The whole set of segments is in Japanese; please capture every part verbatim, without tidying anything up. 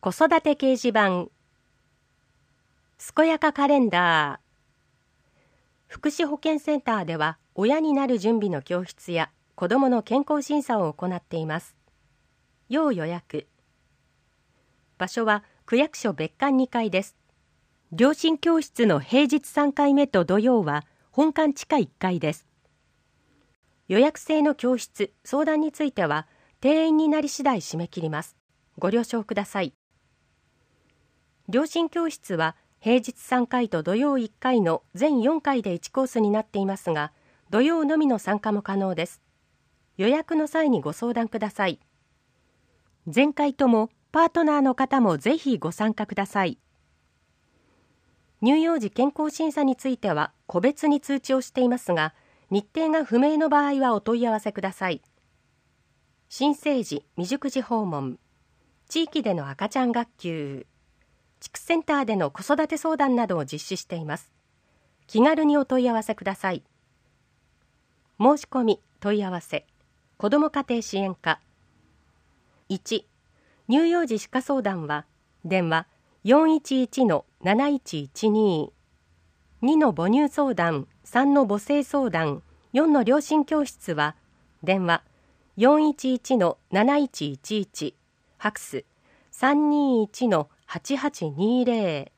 子育て掲示板健やかカレンダー。福祉保健センターでは親になる準備の教室や子どもの健康審査を行っています。要予約。場所は区役所別館にかいです。両親教室の平日さんかいめと土曜は本館地下いっかいです。予約制の教室、相談については定員になり次第締め切ります。ご了承ください。両親教室は平日さんかいと土曜いっかいの全よんかいでいちコースになっていますが、土曜のみの参加も可能です。予約の際にご相談ください。前回ともパートナーの方もぜひご参加ください。乳幼児健康審査については個別に通知をしていますが、日程が不明の場合はお問い合わせください。新生児未熟児訪問、地域での赤ちゃん学級、地区センターでの子育て相談などを実施しています。気軽にお問い合わせください。申し込み問い合わせ子ども家庭支援課。いち、乳幼児歯科相談は電話 よんいちいちのなないちいちに、にの母乳相談、さんの母性相談、よんの両親教室は電話 よんいちいちのなないちいちいち、ファクス さんにいちのはちはちにぜろ。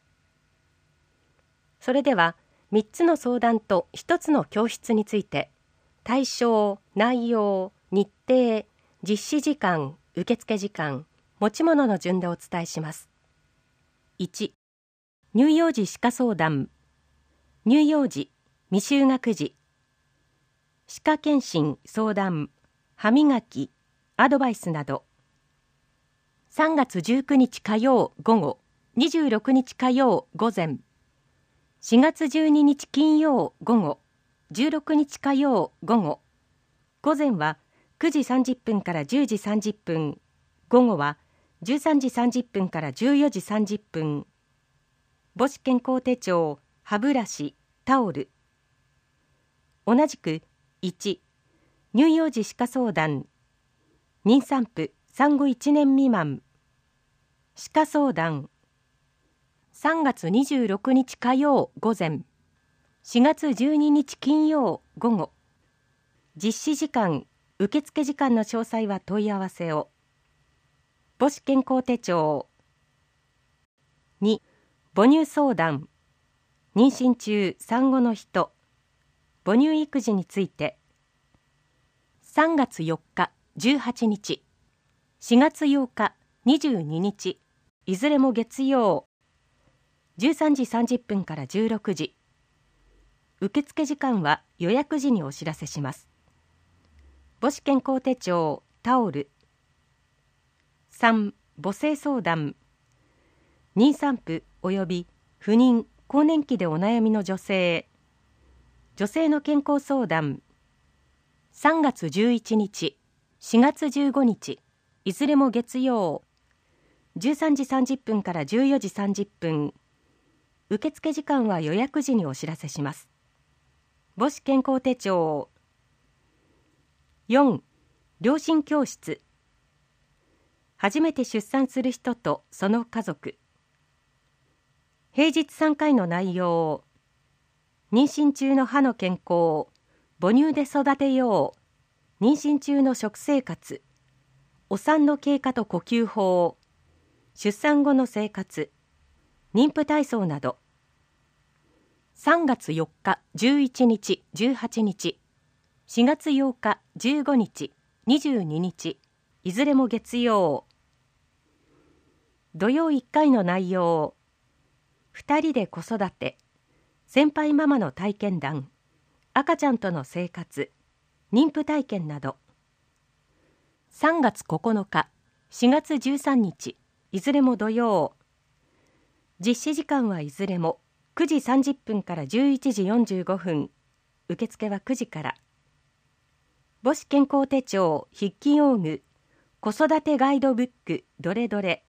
それではみっつの相談とひとつの教室について、対象、内容、日程、実施時間、受付時間、持ち物の順でお伝えします。いち、乳幼児歯科相談。乳幼児、未就学児、歯科検診相談、歯磨き、アドバイスなど。さんがつじゅうくにち火曜午後、にじゅうろくにち火曜午前、しがつじゅうににち金曜午後、じゅうろくにち火曜午後。午前はくじさんじゅっぷんからじゅうじさんじゅっぷん、午後はじゅうさんじさんじゅっぷんからじゅうよじさんじゅっぷん。母子健康手帳、歯ブラシ、タオル。同じくいち、乳幼児歯科相談、妊産婦産後いちねん未満、歯科相談。さんがつにじゅうろくにち火曜午前、しがつじゅうににち金曜午後。実施時間、受付時間の詳細は問い合わせを。母子健康手帳。に、母乳相談。妊娠中産後の人、母乳育児について。さんがつよっか、じゅうはちにち、しがつようか、にじゅうににち、いずれも月曜、じゅうさんじさんじゅっぷんからじゅうろくじ。受付時間は予約時にお知らせします。母子健康手帳、タオル。さん、母性相談。妊産婦及び不妊、更年期でお悩みの女性、女性の健康相談。さんがつじゅういちにち、しがつじゅうごにち、いずれも月曜、じゅうさんじさんじゅっぷんからじゅうよじさんじゅっぷん。受付時間は予約時にお知らせします。母子健康手帳。よん、両親教室。初めて出産する人とその家族。平日さんかいの内容。妊娠中の歯の健康、母乳で育てよう、妊娠中の食生活、お産の経過と呼吸法、出産後の生活、妊婦体操など。さんがつよっか、じゅういちにち、じゅうはちにち、しがつようか、じゅうごにち、にじゅうににち、いずれも月曜。土曜いっかいの内容。ふたりで子育て、先輩ママの体験談、赤ちゃんとの生活、妊婦体験など。さんがつここのか、しがつじゅうさんにち、いずれも土曜。実施時間はいずれもくじさんじゅっぷんからじゅういちじよんじゅうごふん。受付はくじから。母子健康手帳筆記用具、子育てガイドブックどれどれ。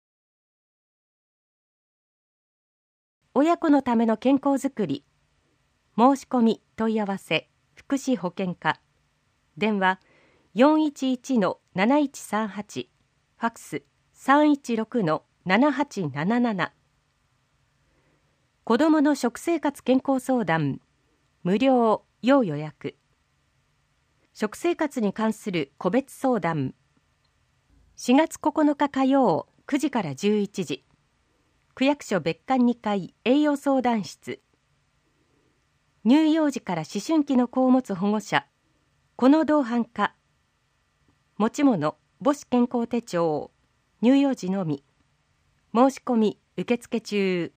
親子のための健康づくり。申し込み問い合わせ福祉保健課。電話 よんいちいちのなないちさんはち、ファクス さんいちろくのななはちなななな。子どもの食生活健康相談無料要予約。食生活に関する個別相談。しがつここのか火曜くじからじゅういちじ、区役所別館にかい栄養相談室。乳幼児から思春期の子を持つ保護者、この同伴か。持ち物母子健康手帳、乳幼児のみ。申し込み受付中。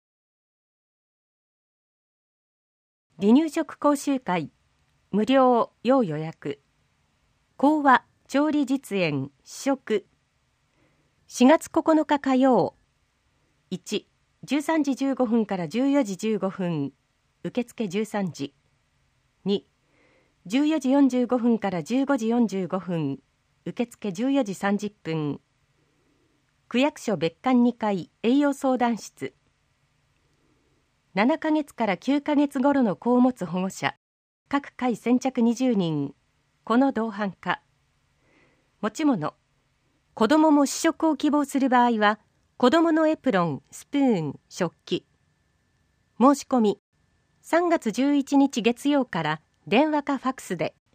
離乳食講習会無料要予約。講話調理実演試食。しがつここのか火曜。いち、じゅうさんじじゅうごふんからじゅうよじじゅうごふん、受付じゅうさんじ。に、じゅうよじよんじゅうごふんからじゅうごじよんじゅうごふん、受付じゅうよじさんじゅっぷん。区役所別館にかい栄養相談室。ななかげつからきゅうかげつ頃の子を持つ保護者、各回先着にじゅうにん、この同伴か。持ち物、子どもも試食を希望する場合は、子どものエプロン、スプーン、食器。申し込み、さんがつじゅういちにち月曜から電話かファクスで。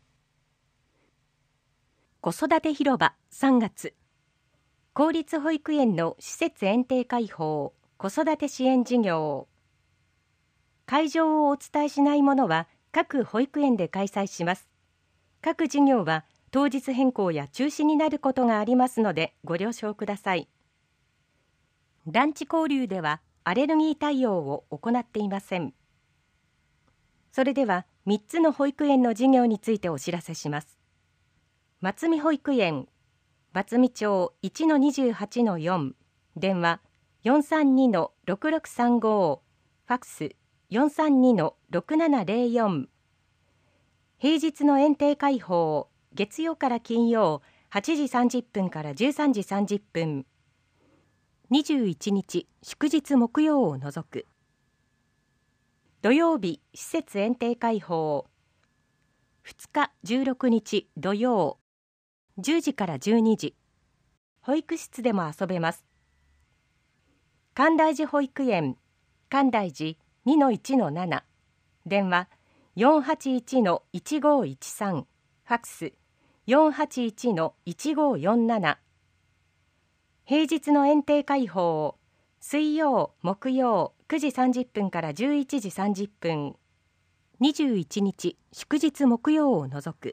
子育て広場さんがつ。公立保育園の施設園庭開放、子育て支援事業。会場をお伝えしないものは各保育園で開催します。各事業は当日変更や中止になることがありますのでご了承ください。ランチ交流ではアレルギー対応を行っていません。それではみっつの保育園の事業についてお知らせします。松見保育園、松見町 いちのにじゅうはちのよん、電話 よんさんにのろくろくさんご、ファクス よんさんにのろくななゼロよん。平日の園庭開放、月曜から金曜はちじさんじゅっぷんからじゅうさんじさんじゅっぷん、にじゅういちにち祝日木曜を除く。土曜日施設園庭開放、ふつかじゅうろくにち土曜じゅうじからじゅうにじ、保育室でも遊べます。寛大寺保育園、寛大寺 にのいちのなな、電話 よんはちいちのいちごいちさん、ファクス よんはちいちのいちごよんなな。平日の園庭開放、水曜木曜くじさんじゅっぷんからじゅういちじさんじゅっぷん、にじゅういちにち祝日木曜を除く。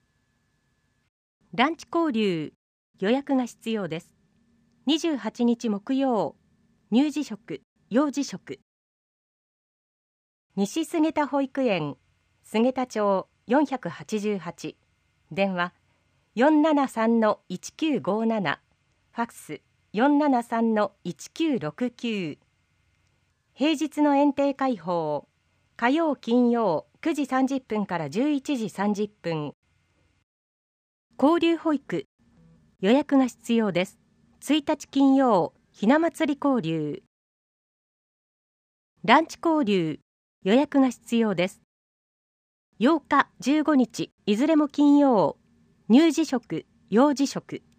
ランチ交流、予約が必要です。にじゅうはちにち木曜、乳児食、幼児食。西菅田保育園、菅田町よんはちはち、電話 よんななさんのいちきゅうごなな、ファクス よんななさんのいちきゅうろくきゅう。平日の園庭開放、火曜金曜くじさんじゅっぷんからじゅういちじさんじゅっぷん。交流保育、予約が必要です。ついたち金曜、ひな祭り交流。ランチ交流、予約が必要です。ようか、じゅうごにち、いずれも金曜、乳児食、幼児食。